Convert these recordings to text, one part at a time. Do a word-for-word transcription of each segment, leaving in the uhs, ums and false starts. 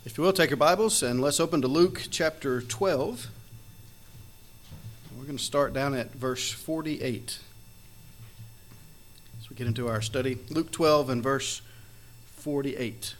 If you will, take your Bibles and let's open to Luke chapter twelve. We're going to start down at verse forty-eight as we get into our study. Luke twelve and verse forty-eight.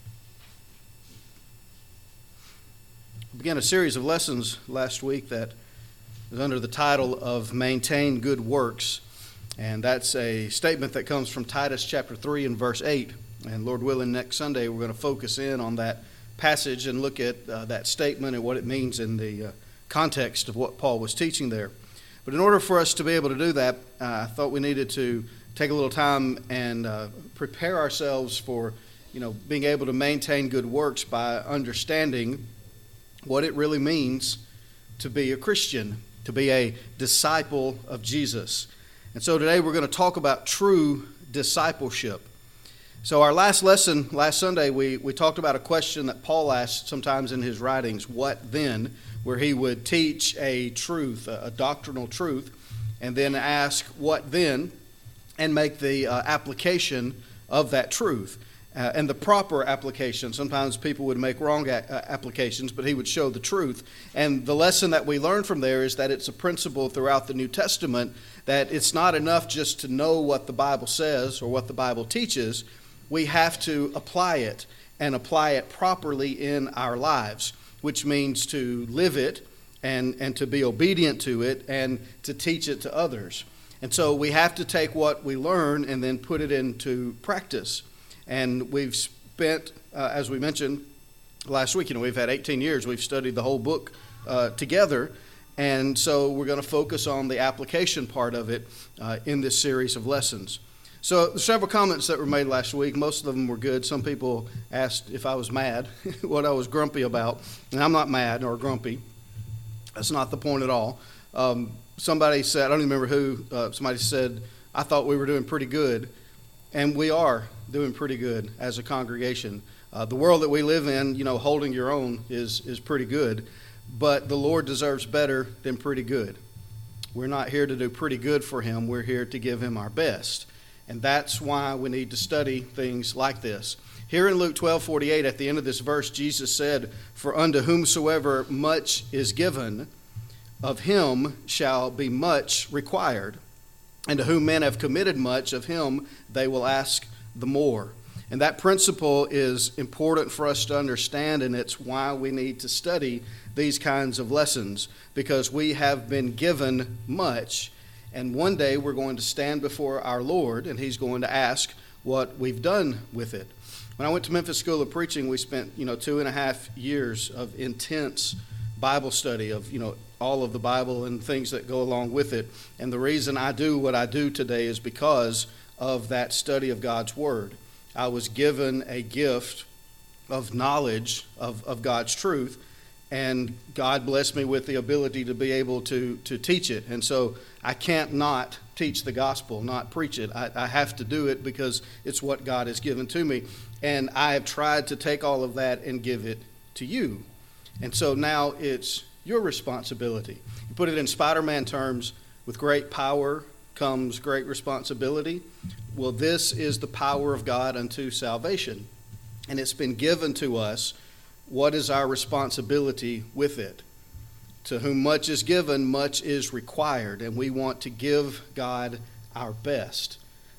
We began a series of lessons last week that is under the title of Maintain Good Works. And that's a statement that comes from Titus chapter three and verse eight. And Lord willing, next Sunday we're going to focus in on that passage and look at uh, that statement and what it means in the uh, context of what Paul was teaching there. But in order for us to be able to do that, uh, I thought we needed to take a little time and uh, prepare ourselves for, you know, being able to maintain good works by understanding what it really means to be a Christian, to be a disciple of Jesus. And so today we're going to talk about true discipleship. So our last lesson, last Sunday, we, we talked about a question that Paul asked sometimes in his writings, what then, where he would teach a truth, a, a doctrinal truth, and then ask what then, and make the uh, application of that truth. Uh, and the proper application. Sometimes people would make wrong a- uh, applications, but he would show the truth. And the lesson that we learn from there is that it's a principle throughout the New Testament that it's not enough just to know what the Bible says or what the Bible teaches. We have to apply it and apply it properly in our lives, which means to live it and, and to be obedient to it and to teach it to others. And so we have to take what we learn and then put it into practice. And we've spent, uh, as we mentioned last week, you know, we've had eighteen years. We've studied the whole book uh, together. And so we're going to focus on the application part of it uh, in this series of lessons. So there's several comments that were made last week. Most of them were good. Some people asked if I was mad, what I was grumpy about. And I'm not mad or grumpy. That's not the point at all. Um, somebody said, I don't even remember who, uh, somebody said, I thought we were doing pretty good. And we are doing pretty good as a congregation. Uh, the world that we live in, you know, holding your own is, is pretty good. But the Lord deserves better than pretty good. We're not here to do pretty good for Him. We're here to give Him our best. And that's why we need to study things like this. Here in Luke twelve forty-eight, at the end of this verse, Jesus said, "For unto whomsoever much is given, of him shall be much required. And to whom men have committed much, of him they will ask the more." And that principle is important for us to understand, and it's why we need to study these kinds of lessons, because we have been given much. And one day we're going to stand before our Lord, and He's going to ask what we've done with it. When I went to Memphis School of Preaching, we spent, you know, two and a half years of intense Bible study of, you know, all of the Bible and things that go along with it. And the reason I do what I do today is because of that study of God's Word. I was given a gift of knowledge of, of God's truth, and God blessed me with the ability to be able to, to teach it. And so I can't not teach the gospel, not preach it. I, I have to do it because it's what God has given to me. And I have tried to take all of that and give it to you. And so now it's your responsibility. You put it in Spider-Man terms, with great power comes great responsibility. Well, this is the power of God unto salvation. And it's been given to us. What is our responsibility with it? To whom much is given, much is required, and we want to give God our best.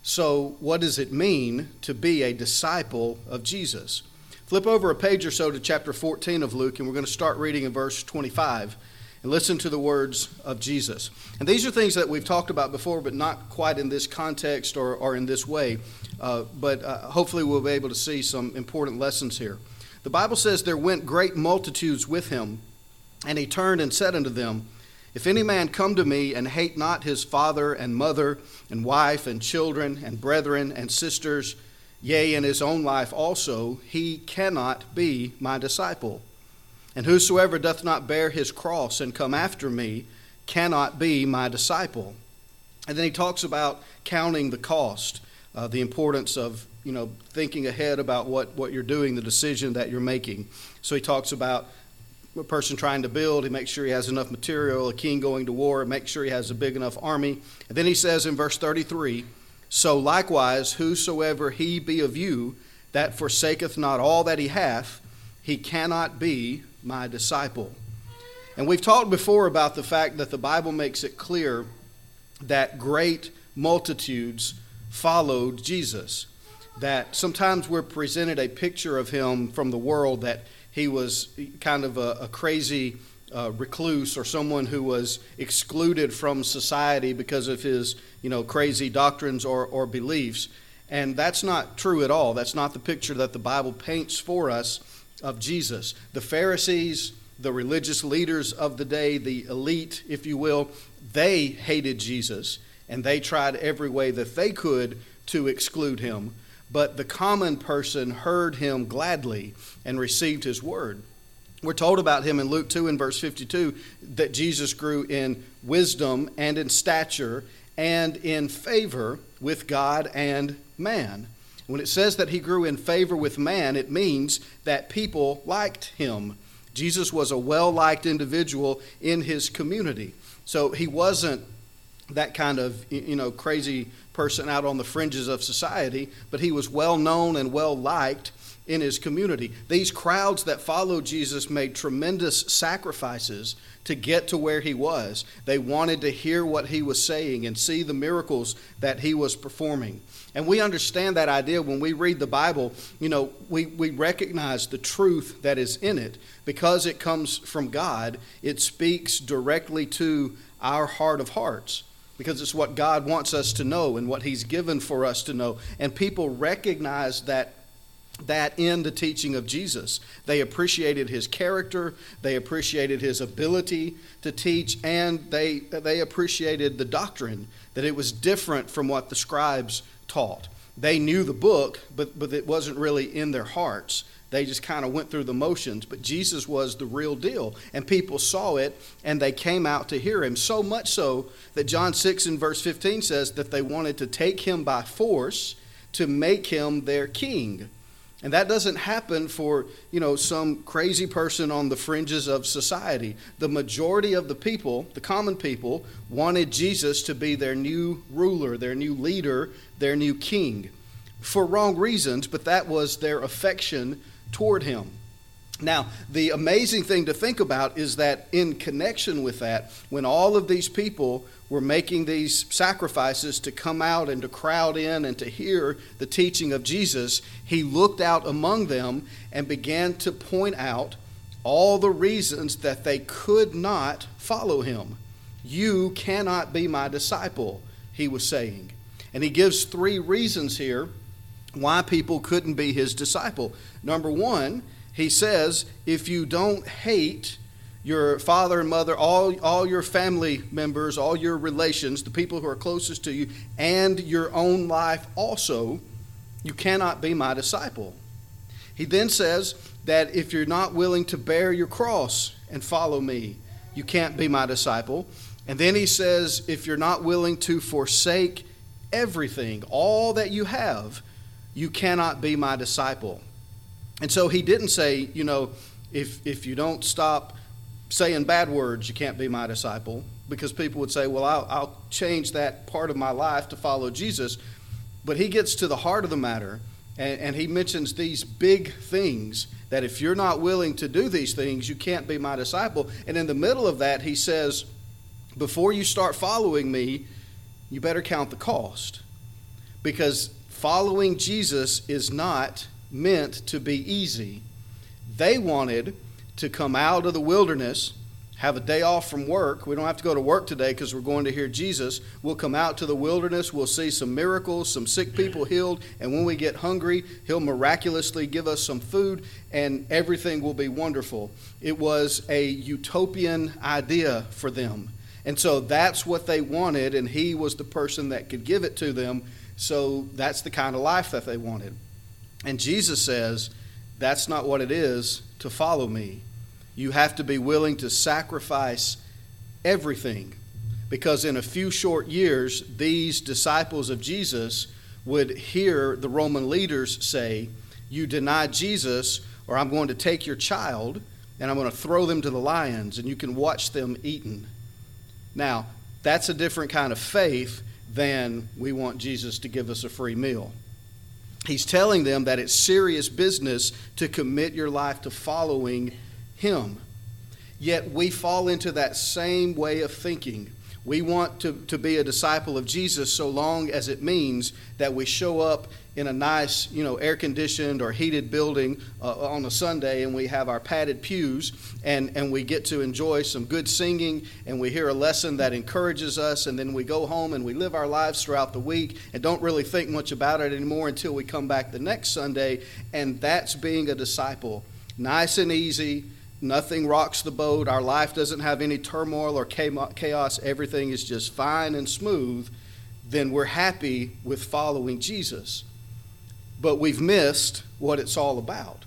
So what does it mean to be a disciple of Jesus? Flip over a page or so to chapter fourteen of Luke, and we're going to start reading in verse twenty-five, and listen to the words of Jesus. And these are things that we've talked about before, but not quite in this context or, or in this way, uh, but uh, hopefully we'll be able to see some important lessons here. The Bible says, "There went great multitudes with him, and he turned and said unto them, If any man come to me and hate not his father and mother and wife and children and brethren and sisters, yea, and his own life also, he cannot be my disciple. And whosoever doth not bear his cross and come after me cannot be my disciple." And then he talks about counting the cost, uh, the importance of you know, thinking ahead about what, what you're doing, the decision that you're making. So he talks about a person trying to build, he makes sure he has enough material, a king going to war, make sure he has a big enough army. And then he says in verse thirty-three, "So likewise, whosoever he be of you that forsaketh not all that he hath, he cannot be my disciple. And we've talked before about the fact that the Bible makes it clear that great multitudes followed Jesus. That sometimes we're presented a picture of him from the world that he was kind of a, a crazy uh, recluse or someone who was excluded from society because of his, you know, crazy doctrines or, or beliefs. And that's not true at all. That's not the picture that the Bible paints for us of Jesus. The Pharisees, the religious leaders of the day, the elite, if you will, they hated Jesus, and they tried every way that they could to exclude him. But the common person heard him gladly and received his word. We're told about him in Luke two and verse fifty-two that Jesus grew in wisdom and in stature and in favor with God and man. When it says that he grew in favor with man, it means that people liked him. Jesus was a well-liked individual in his community. So he wasn't that kind of, you know, crazy person out on the fringes of society, but he was well known and well liked in his community. These crowds that followed Jesus made tremendous sacrifices to get to where he was. They wanted to hear what he was saying and see the miracles that he was performing. And we understand that idea when we read the Bible. You know, we, we recognize the truth that is in it. Because it comes from God, it speaks directly to our heart of hearts. Because it's what God wants us to know and what he's given for us to know. And people recognize that that in the teaching of Jesus. They appreciated his character, they appreciated his ability to teach, and they they appreciated the doctrine, that it was different from what the scribes taught. They knew the book, but, but it wasn't really in their hearts. They just kind of went through the motions, but Jesus was the real deal. And people saw it, and they came out to hear him. So much so that John six and verse fifteen says that they wanted to take him by force to make him their king. And that doesn't happen for, you know, some crazy person on the fringes of society. The majority of the people, the common people, wanted Jesus to be their new ruler, their new leader, their new king. For wrong reasons, but that was their affection toward him. Now, the amazing thing to think about is that in connection with that, when all of these people were making these sacrifices to come out and to crowd in and to hear the teaching of Jesus, he looked out among them and began to point out all the reasons that they could not follow him. You cannot be my disciple, he was saying. And he gives three reasons here why people couldn't be his disciple. Number one, he says, if you don't hate your father and mother, all, all your family members, all your relations, the people who are closest to you, and your own life also, you cannot be my disciple. He then says that if you're not willing to bear your cross and follow me, you can't be my disciple. And then he says, if you're not willing to forsake everything, all that you have, you cannot be my disciple. And so he didn't say, you know, if if you don't stop saying bad words, you can't be my disciple, because people would say, well, I'll, I'll change that part of my life to follow Jesus. But he gets to the heart of the matter, and, and he mentions these big things, that if you're not willing to do these things, you can't be my disciple. And in the middle of that, he says, before you start following me, you better count the cost, because following Jesus is not meant to be easy. They wanted to come out of the wilderness, have a day off from work. We don't have to go to work today because we're going to hear Jesus. We'll come out to the wilderness. We'll see some miracles, some sick people healed. And when we get hungry, he'll miraculously give us some food and everything will be wonderful. It was a utopian idea for them. And so that's what they wanted, and he was the person that could give it to them. So that's the kind of life that they wanted. And Jesus says, that's not what it is to follow me. You have to be willing to sacrifice everything. Because in a few short years, these disciples of Jesus would hear the Roman leaders say, you denied Jesus, or I'm going to take your child and I'm going to throw them to the lions and you can watch them eaten. Now, that's a different kind of faith than we want Jesus to give us a free meal. He's telling them that it's serious business to commit your life to following him. Yet we fall into that same way of thinking. We want to, to be a disciple of Jesus so long as it means that we show up in a nice, you know, air-conditioned or heated building uh, on a Sunday, and we have our padded pews, and, and we get to enjoy some good singing, and we hear a lesson that encourages us, and then we go home and we live our lives throughout the week and don't really think much about it anymore until we come back the next Sunday, and that's being a disciple. Nice and easy. Nothing rocks the boat. Our life doesn't have any turmoil or chaos. Everything is just fine and smooth. Then we're happy with following Jesus. But we've missed what it's all about.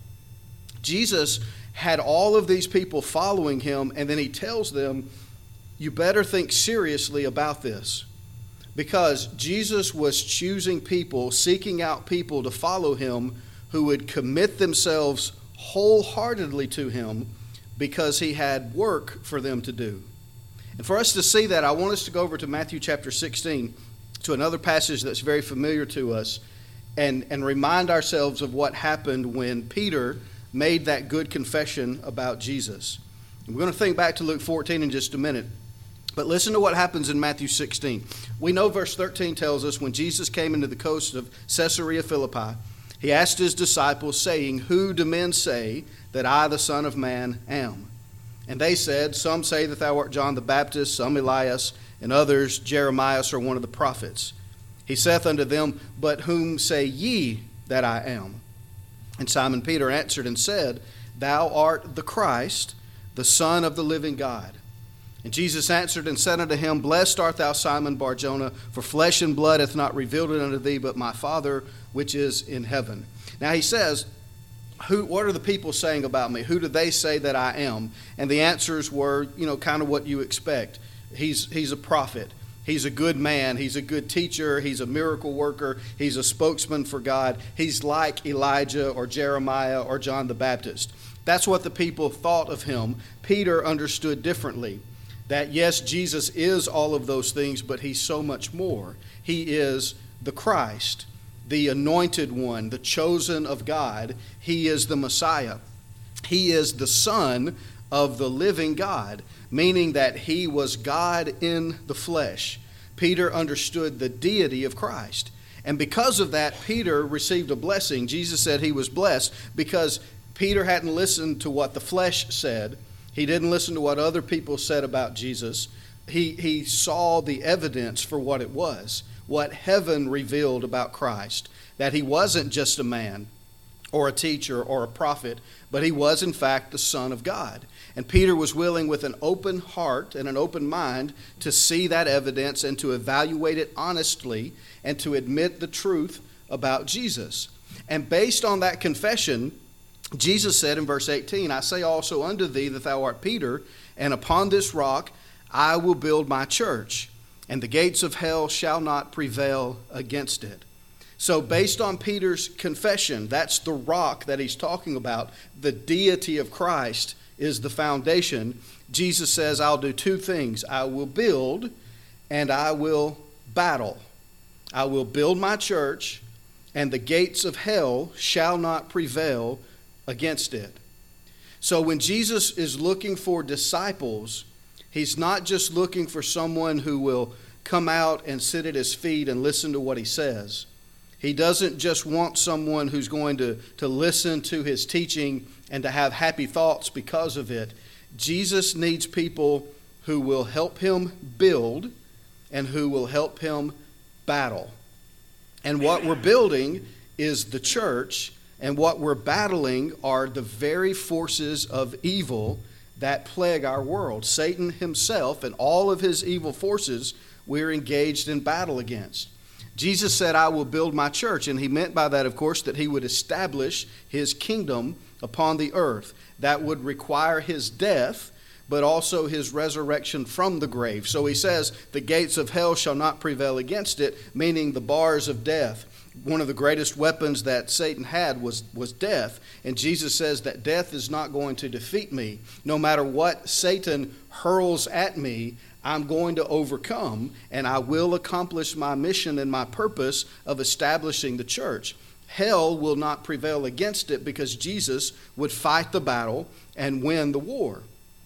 Jesus had all of these people following him, and then he tells them, you better think seriously about this. Because Jesus was choosing people, seeking out people to follow him who would commit themselves wholeheartedly to him, because he had work for them to do. And for us to see that, I want us to go over to Matthew chapter sixteen, to another passage that's very familiar to us, and, and remind ourselves of what happened when Peter made that good confession about Jesus. And we're going to think back to Luke fourteen in just a minute. But listen to what happens in Matthew sixteen. We know verse thirteen tells us, when Jesus came into the coast of Caesarea Philippi, he asked his disciples, saying, who do men say that I, the Son of Man, am? And they said, some say that thou art John the Baptist, some Elias, and others Jeremiah or one of the prophets. He saith unto them, but whom say ye that I am? And Simon Peter answered and said, thou art the Christ, the Son of the living God. And Jesus answered and said unto him, blessed art thou, Simon Bar-Jonah, for flesh and blood hath not revealed it unto thee, but my Father which is in heaven. Now he says, Who? what are the people saying about me? Who do they say that I am? And the answers were, you know, kind of what you expect. He's, he's a prophet. He's a good man. He's a good teacher. He's a miracle worker. He's a spokesman for God. He's like Elijah or Jeremiah or John the Baptist. That's what the people thought of him. Peter understood differently. That yes, Jesus is all of those things, but he's so much more. He is the Christ, the anointed one, the chosen of God. He is the Messiah. He is the Son of the living God, meaning that he was God in the flesh. Peter understood the deity of Christ. And because of that, Peter received a blessing. Jesus said he was blessed because Peter hadn't listened to what the flesh said. He didn't listen to what other people said about Jesus. He, he saw the evidence for what it was, what heaven revealed about Christ, that he wasn't just a man or a teacher or a prophet, but he was in fact the Son of God. And Peter was willing with an open heart and an open mind to see that evidence and to evaluate it honestly and to admit the truth about Jesus. And based on that confession, Jesus said in verse eighteen, I say also unto thee that thou art Peter, and upon this rock I will build my church, and the gates of hell shall not prevail against it. So based on Peter's confession, that's the rock that he's talking about. The deity of Christ is the foundation. Jesus says, I'll do two things. I will build and I will battle. I will build my church, and the gates of hell shall not prevail against it. So when Jesus is looking for disciples, he's not just looking for someone who will come out and sit at his feet and listen to what he says. He doesn't just want someone who's going to, to listen to his teaching and to have happy thoughts because of it. Jesus needs people who will help him build and who will help him battle. And what we're building is the church, and what we're battling are the very forces of evil that plague our world. Satan himself and all of his evil forces we're engaged in battle against. Jesus said, I will build my church. And he meant by that, of course, that he would establish his kingdom upon the earth. That would require his death, but also his resurrection from the grave. So he says, the gates of hell shall not prevail against it, meaning the bars of death. One of the greatest weapons that Satan had was, was death. And Jesus says that death is not going to defeat me. No matter what Satan hurls at me, I'm going to overcome, and I will accomplish my mission and my purpose of establishing the church. hell will not prevail against it because Jesus would fight the battle and win the war.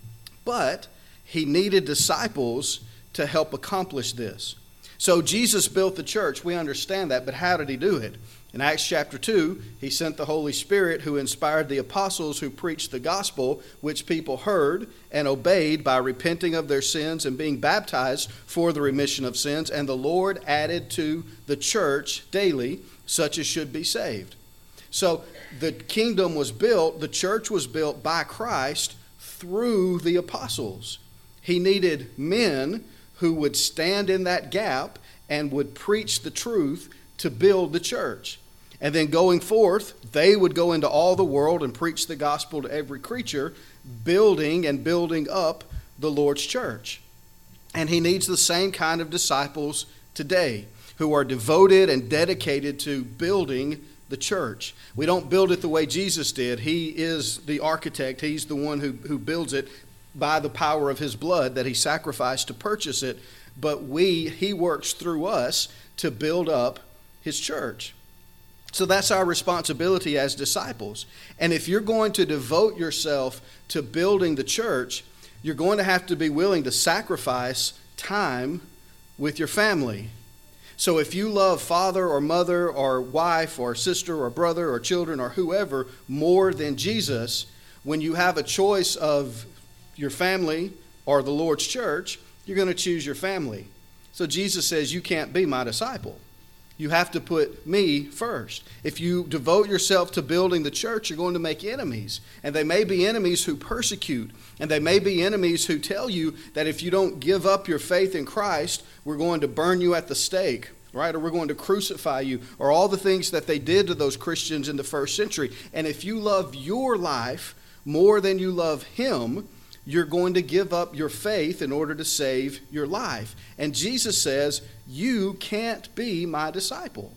But he needed disciples to help accomplish this. So Jesus built the church. We understand that, but how did he do it? In Acts chapter two, he sent the Holy Spirit who inspired the apostles who preached the gospel, which people heard and obeyed by repenting of their sins and being baptized for the remission of sins. And the Lord added to the church daily such as should be saved. So the kingdom was built, the church was built by Christ through the apostles. He needed men who would stand in that gap and would preach the truth to build the church. And then going forth, they would go into all the world and preach the gospel to every creature, building and building up the Lord's church. And he needs the same kind of disciples today who are devoted and dedicated to building the church. We don't build it the way Jesus did. He is the architect. He's the one who, who builds it by the power of his blood that he sacrificed to purchase it. But we, he works through us to build up his church. So that's our responsibility as disciples. And if you're going to devote yourself to building the church, you're going to have to be willing to sacrifice time with your family. So if you love father or mother or wife or sister or brother or children or whoever more than Jesus, when you have a choice of your family or the Lord's church, you're going to choose your family. So Jesus says, you can't be my disciple. You have to put me first. If you devote yourself to building the church, you're going to make enemies. And they may be enemies who persecute. And they may be enemies who tell you that if you don't give up your faith in Christ, we're going to burn you at the stake, right? Or we're going to crucify you, or all the things that they did to those Christians in the first century. And if you love your life more than you love him, you're going to give up your faith in order to save your life. And Jesus says, you can't be my disciple.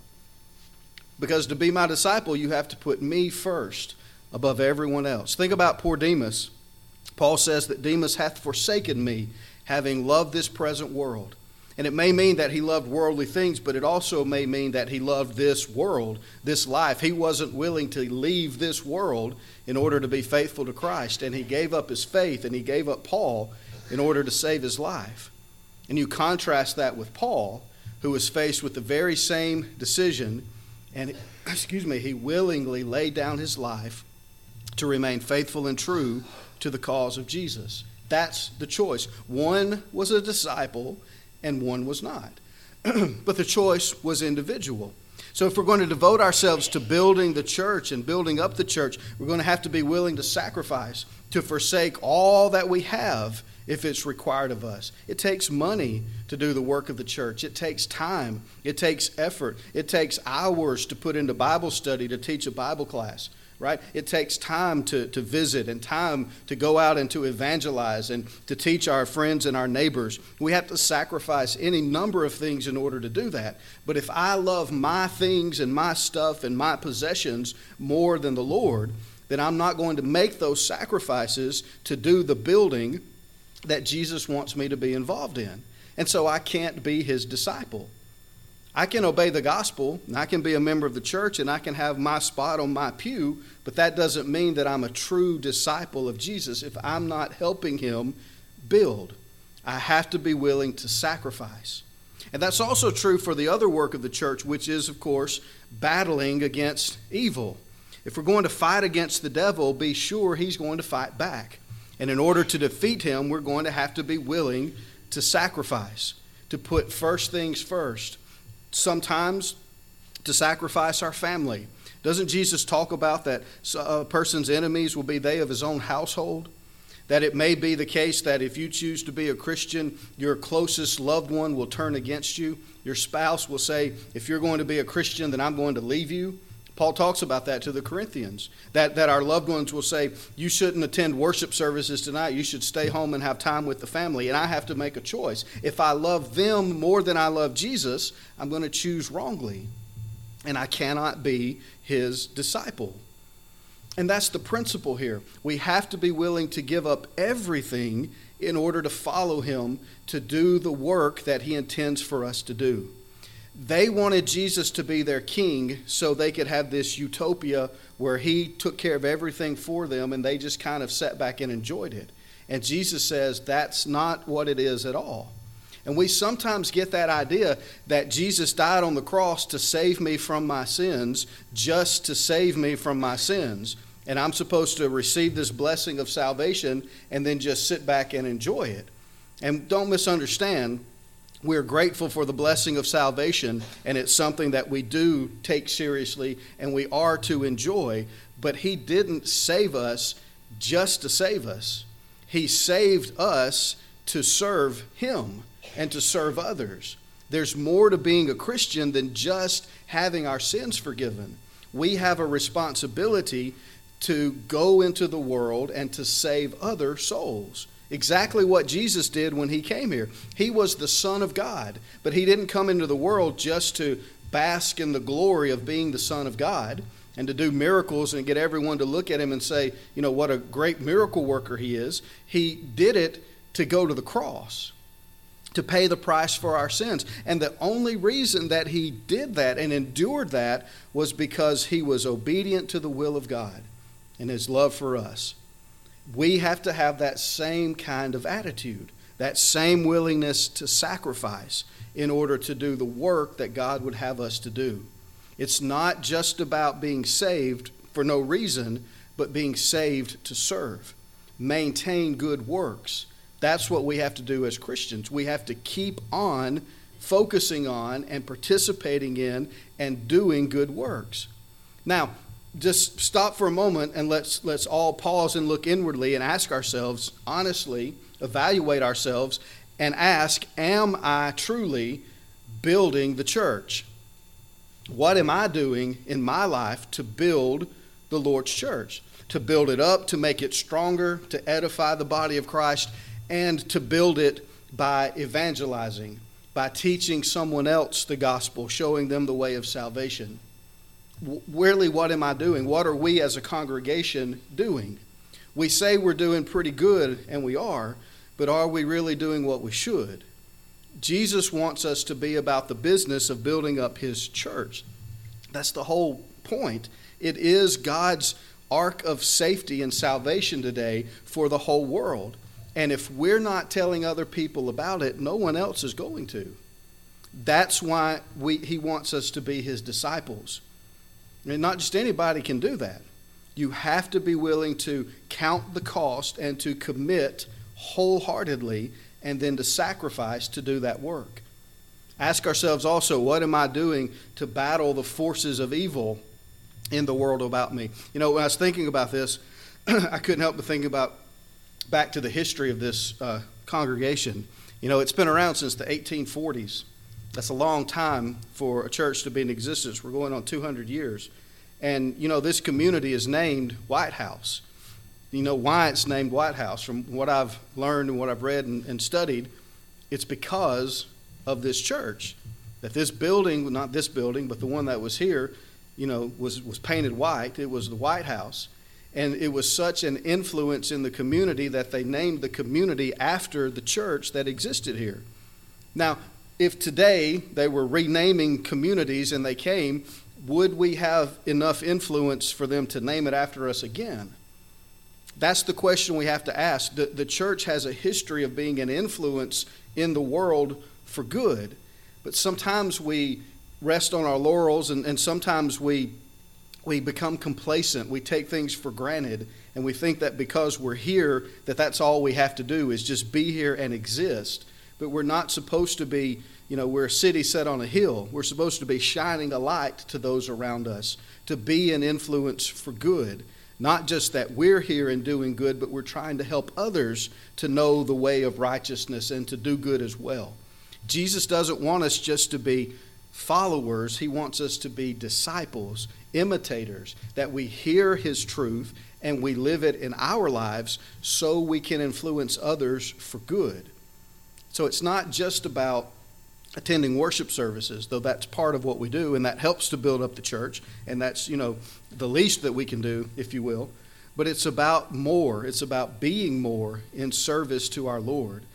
Because to be my disciple, you have to put me first above everyone else. Think about poor Demas. Paul says that Demas hath forsaken me, having loved this present world. And it may mean that he loved worldly things, but it also may mean that he loved this world, this life. He wasn't willing to leave this world in order to be faithful to Christ. And he gave up his faith, and he gave up Paul in order to save his life. And you contrast that with Paul, who was faced with the very same decision, and excuse me, he willingly laid down his life to remain faithful and true to the cause of Jesus. That's the choice. One was a disciple, and one was not. But the choice was individual. So if we're going to devote ourselves to building the church and building up the church, we're going to have to be willing to sacrifice, to forsake all that we have if it's required of us. It takes money to do the work of the church. It takes time. It takes effort. It takes hours to put into Bible study to teach a Bible class. Right? It takes time to, to visit and time to go out and to evangelize and to teach our friends and our neighbors. We have to sacrifice any number of things in order to do that. But if I love my things and my stuff and my possessions more than the Lord, then I'm not going to make those sacrifices to do the building that Jesus wants me to be involved in. And so I can't be his disciple. I can obey the gospel, and I can be a member of the church, and I can have my spot on my pew, but that doesn't mean that I'm a true disciple of Jesus if I'm not helping him build. I have to be willing to sacrifice. And that's also true for the other work of the church, which is, of course, battling against evil. If we're going to fight against the devil, be sure he's going to fight back. And in order to defeat him, we're going to have to be willing to sacrifice, to put first things first. Sometimes to sacrifice our family. Doesn't Jesus talk about that a person's enemies will be they of his own household? That it may be the case that if you choose to be a Christian, your closest loved one will turn against you. Your spouse will say, if you're going to be a Christian, then I'm going to leave you. Paul talks about that to the Corinthians, that, that our loved ones will say, you shouldn't attend worship services tonight. You should stay home and have time with the family. And I have to make a choice. If I love them more than I love Jesus, I'm going to choose wrongly. And I cannot be his disciple. And that's the principle here. We have to be willing to give up everything in order to follow him, to do the work that he intends for us to do. They wanted Jesus to be their king so they could have this utopia where he took care of everything for them and they just kind of sat back and enjoyed it. And Jesus says that's not what it is at all. And we sometimes get that idea that Jesus died on the cross to save me from my sins, just to save me from my sins. And I'm supposed to receive this blessing of salvation and then just sit back and enjoy it. And don't misunderstand, we're grateful for the blessing of salvation, and it's something that we do take seriously and we are to enjoy. But he didn't save us just to save us. He saved us to serve him and to serve others. There's more to being a Christian than just having our sins forgiven. We have a responsibility to go into the world and to save other souls. Exactly what Jesus did when he came here. He was the Son of God, but he didn't come into the world just to bask in the glory of being the Son of God and to do miracles and get everyone to look at him and say, you know, what a great miracle worker he is. He did it to go to the cross, to pay the price for our sins. And the only reason that he did that and endured that was because he was obedient to the will of God and his love for us. We have to have that same kind of attitude, that same willingness to sacrifice in order to do the work that God would have us to do. It's not just about being saved for no reason, but being saved to serve. Maintain good works. That's what we have to do as Christians. We have to keep on focusing on and participating in and doing good works. Now, just stop for a moment and let's let's all pause and look inwardly and ask ourselves, honestly, evaluate ourselves and ask, am I truly building the church? What am I doing in my life to build the Lord's church? To build it up, to make it stronger, to edify the body of Christ, and to build it by evangelizing, by teaching someone else the gospel, showing them the way of salvation. Really, what am I doing? What are we as a congregation doing? We say we're doing pretty good, and we are, but are we really doing what we should? Jesus wants us to be about the business of building up his church. That's the whole point. It is God's ark of safety and salvation today for the whole world. And if we're not telling other people about it, no one else is going to. That's why we, he wants us to be his disciples. And not just anybody can do that. You have to be willing to count the cost and to commit wholeheartedly and then to sacrifice to do that work. Ask ourselves also, what am I doing to battle the forces of evil in the world about me? You know, when I was thinking about this, I couldn't help but think about back to the history of this uh, congregation. You know, it's been around since the eighteen forties. That's a long time for a church to be in existence. We're going on two hundred years. And, you know, this community is named White House. You know why it's named White House? From what I've learned and what I've read and, and studied, it's because of this church. That this building, not this building, but the one that was here, you know, was, was painted white. It was the White House. And it was such an influence in the community that they named the community after the church that existed here. Now, if today they were renaming communities and they came, would we have enough influence for them to name it after us again? That's the question we have to ask. The, the church has a history of being an influence in the world for good. But sometimes we rest on our laurels and, and sometimes we we become complacent. We take things for granted and we think that because we're here that that's all we have to do is just be here and exist. But we're not supposed to be, you know, we're a city set on a hill. We're supposed to be shining a light to those around us, to be an influence for good. Not just that we're here and doing good, but we're trying to help others to know the way of righteousness and to do good as well. Jesus doesn't want us just to be followers. He wants us to be disciples, imitators, that we hear his truth and we live it in our lives so we can influence others for good. So it's not just about attending worship services, though that's part of what we do, and that helps to build up the church, and that's, you know, the least that we can do, if you will. But it's about more. It's about being more in service to our Lord.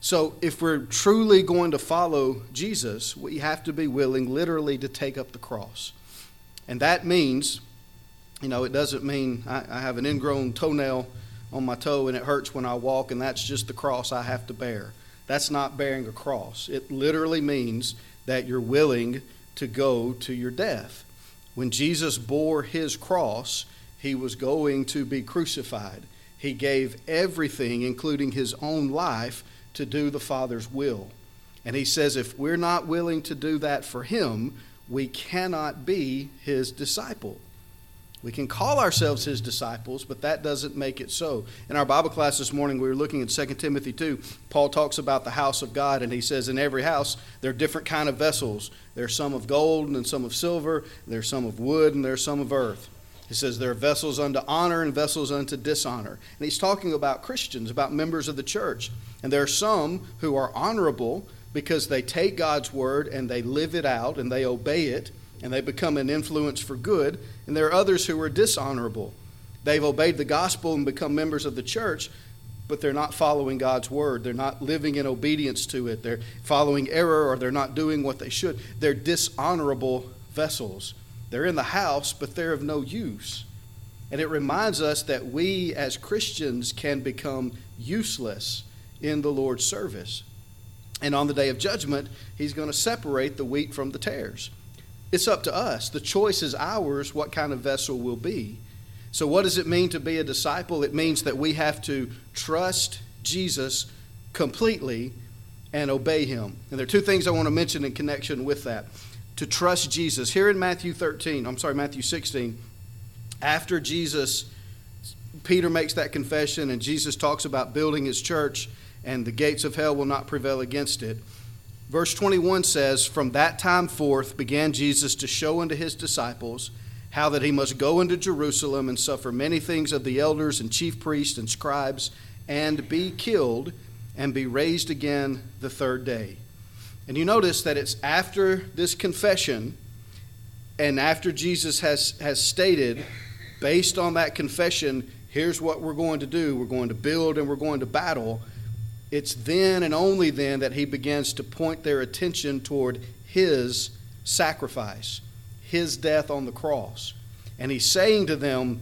So if we're truly going to follow Jesus, we have to be willing literally to take up the cross. And that means, you know, it doesn't mean I, I have an ingrown toenail on my toe and it hurts when I walk and that's just the cross I have to bear. That's not bearing a cross. It literally means that you're willing to go to your death. When Jesus bore his cross, he was going to be crucified. He gave everything, including his own life, to do the Father's will. And he says if we're not willing to do that for him, we cannot be his disciple. We can call ourselves his disciples, but that doesn't make it so. In our Bible class this morning, we were looking at Second Timothy two. Paul talks about the house of God, and he says in every house there are different kind of vessels. There are some of gold and some of silver. There are some of wood and there are some of earth. He says there are vessels unto honor and vessels unto dishonor. And he's talking about Christians, about members of the church. And there are some who are honorable because they take God's word and they live it out and they obey it and they become an influence for good. And there are others who are dishonorable. They've obeyed the gospel and become members of the church, but they're not following God's word. They're not living in obedience to it. They're following error or they're not doing what they should. They're dishonorable vessels. They're in the house, but they're of no use. And it reminds us that we as Christians can become useless in the Lord's service. And on the day of judgment, he's going to separate the wheat from the tares. It's up to us. The choice is ours what kind of vessel we'll be. So what does it mean to be a disciple? It means that we have to trust Jesus completely and obey him. And there are two things I want to mention in connection with that. To trust Jesus. Here in Matthew thirteen, I'm sorry, Matthew sixteen, after Jesus, Peter makes that confession and Jesus talks about building his church and the gates of hell will not prevail against it. Verse twenty-one says, from that time forth began Jesus to show unto his disciples how that he must go into Jerusalem and suffer many things of the elders and chief priests and scribes and be killed and be raised again the third day. And you notice that it's after this confession and after Jesus has, has stated, based on that confession, here's what we're going to do. We're going to build and we're going to battle. It's then and only then that he begins to point their attention toward his sacrifice, his death on the cross. And he's saying to them,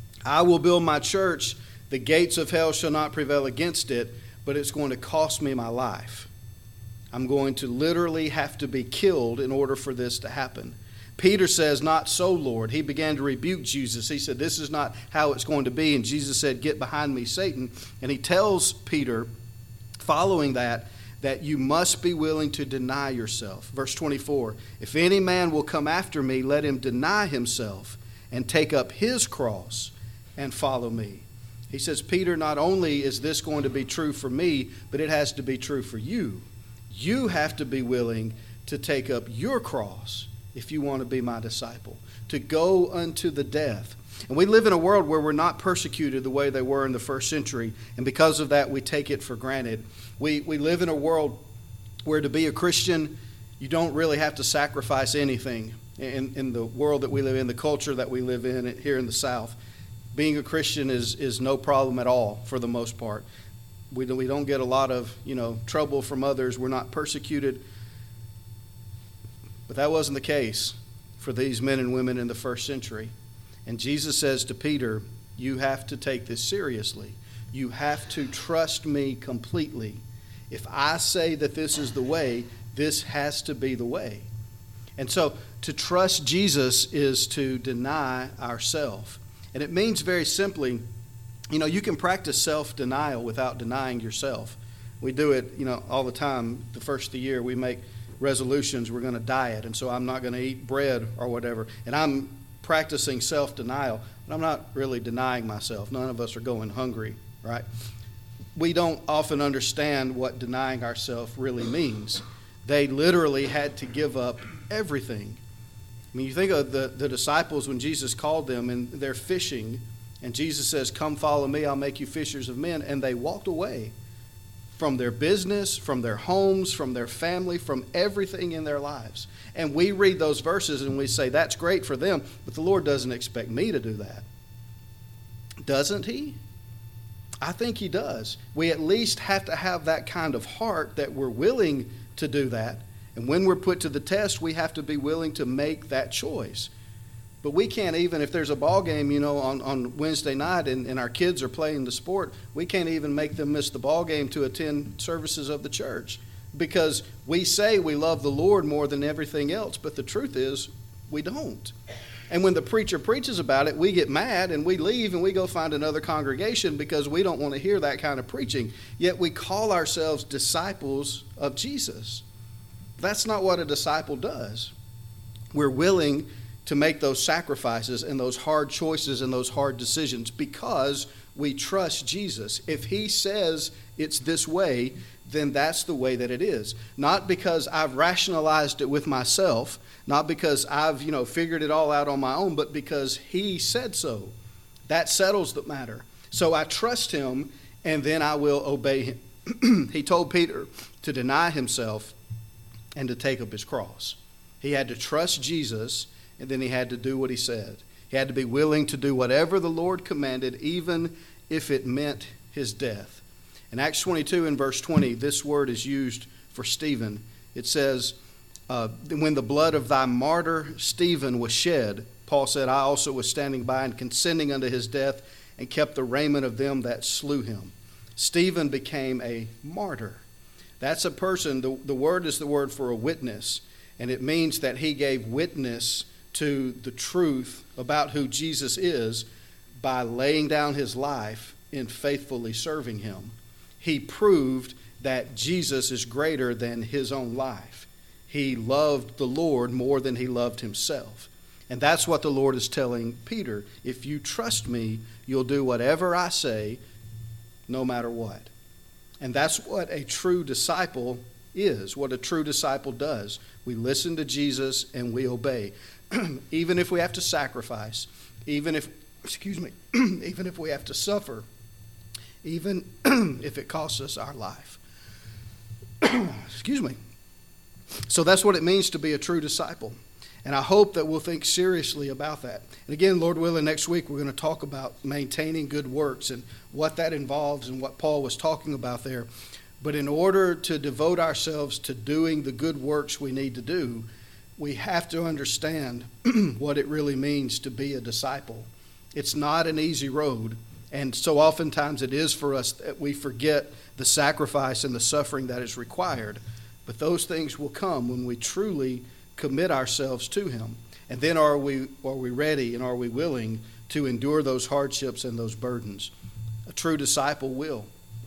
I will build my church. The gates of hell shall not prevail against it, but it's going to cost me my life. I'm going to literally have to be killed in order for this to happen. Peter says, not so, Lord. He began to rebuke Jesus. He said, this is not how it's going to be. And Jesus said, get behind me, Satan. And he tells Peter, following that, that you must be willing to deny yourself. Verse twenty-four, if any man will come after me, let him deny himself and take up his cross and follow me. He says, Peter, not only is this going to be true for me, but it has to be true for you. You have to be willing to take up your cross if you want to be my disciple, to go unto the death. And we live in a world where we're not persecuted the way they were in the first century, and because of that, we take it for granted. We, we live in a world where to be a Christian, you don't really have to sacrifice anything in, in the world that we live in, the culture that we live in here in the South. Being a Christian is, is no problem at all for the most part. We don't, we don't get a lot of, you know, trouble from others. We're not persecuted. But that wasn't the case for these men and women in the first century. And Jesus says to Peter, you have to take this seriously. You have to trust me completely. If I say that this is the way, this has to be the way. And so to trust Jesus is to deny ourselves. And it means very simply, you know, you can practice self-denial without denying yourself. We do it, you know, all the time. The first of the year we make resolutions. We're going to diet, and so I'm not going to eat bread or whatever. And I'm practicing self-denial, but I'm not really denying myself. None of us are going hungry, right? We don't often understand what denying ourselves really means. They literally had to give up everything. I mean, you think of the, the disciples when Jesus called them, and they're fishing, and Jesus says, come follow me, I'll make you fishers of men. And they walked away from their business, from their homes, from their family, from everything in their lives. And we read those verses and we say, that's great for them, but the Lord doesn't expect me to do that. Doesn't he? I think he does. We at least have to have that kind of heart that we're willing to do that. And when we're put to the test, we have to be willing to make that choice. But we can't even, if there's a ball game, you know, on, on Wednesday night and, and our kids are playing the sport, we can't even make them miss the ball game to attend services of the church. Because we say we love the Lord more than everything else, but the truth is we don't. And when the preacher preaches about it, we get mad and we leave and we go find another congregation because we don't want to hear that kind of preaching. Yet we call ourselves disciples of Jesus. That's not what a disciple does. We're willing to make those sacrifices and those hard choices and those hard decisions because we trust Jesus. If he says it's this way, then that's the way that it is. Not because I've rationalized it with myself, not because I've, you know, figured it all out on my own, but because he said so. That settles the matter. So I trust him, and then I will obey him. He told Peter to deny himself and to take up his cross. He had to trust Jesus, and then he had to do what he said. He had to be willing to do whatever the Lord commanded, even if it meant his death. In Acts twenty-two and verse twenty, this word is used for Stephen. It says, uh, when the blood of thy martyr Stephen was shed, Paul said, I also was standing by and consenting unto his death and kept the raiment of them that slew him. Stephen became a martyr. That's a person, the, the word is the word for a witness, and it means that he gave witness to the truth about who Jesus is by laying down his life in faithfully serving him. He proved that Jesus is greater than his own life. He loved the Lord more than he loved himself. And that's what the Lord is telling Peter. If you trust me, you'll do whatever I say, no matter what. And that's what a true disciple is, what a true disciple does. We listen to Jesus and we obey. Even if we have to sacrifice, even if, excuse me, even if we have to suffer, even if it costs us our life. Excuse me. So that's what it means to be a true disciple. And I hope that we'll think seriously about that. And again, Lord willing, next week we're going to talk about maintaining good works and what that involves and what Paul was talking about there. But in order to devote ourselves to doing the good works we need to do, we have to understand what it really means to be a disciple. It's not an easy road. And so oftentimes it is for us that we forget the sacrifice and the suffering that is required. But those things will come when we truly commit ourselves to him. And then are we are we ready and are we willing to endure those hardships and those burdens? A true disciple will.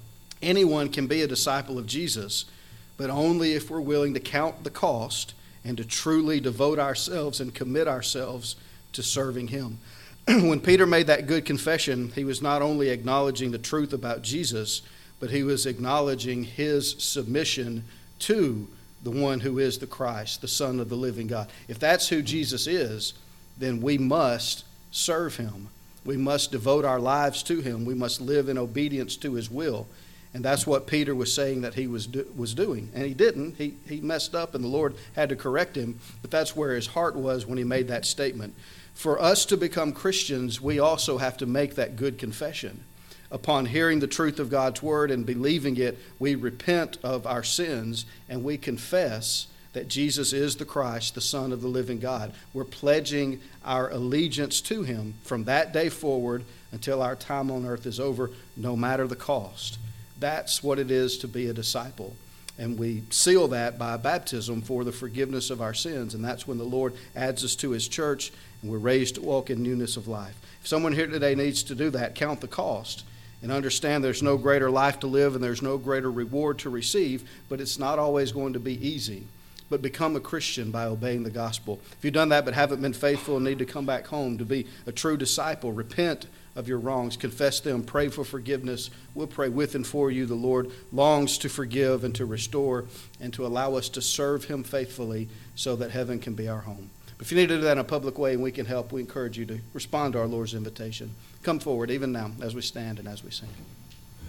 Anyone can be a disciple of Jesus, but only if we're willing to count the cost and to truly devote ourselves and commit ourselves to serving him. When Peter made that good confession, he was not only acknowledging the truth about Jesus, but he was acknowledging his submission to the one who is the Christ, the Son of the living God. If that's who Jesus is, then we must serve him. We must devote our lives to him. We must live in obedience to his will. And that's what Peter was saying that he was do, was doing. And he didn't. He, he messed up, and the Lord had to correct him. But that's where his heart was when he made that statement. For us to become Christians, we also have to make that good confession. Upon hearing the truth of God's word and believing it, we repent of our sins and we confess that Jesus is the Christ, the Son of the living God. We're pledging our allegiance to him from that day forward until our time on earth is over, no matter the cost. That's what it is to be a disciple. And we seal that by baptism for the forgiveness of our sins. And that's when the Lord adds us to his church and we're raised to walk in newness of life. If someone here today needs to do that, count the cost and understand there's no greater life to live and there's no greater reward to receive, but it's not always going to be easy. But become a Christian by obeying the gospel. If you've done that but haven't been faithful and need to come back home to be a true disciple, repent of your wrongs, confess them, pray for forgiveness. We'll pray with and for you. The Lord longs to forgive and to restore and to allow us to serve him faithfully so that heaven can be our home. But if you need to do that in a public way and we can help, we encourage you to respond to our Lord's invitation. Come forward even now as we stand and as we sing.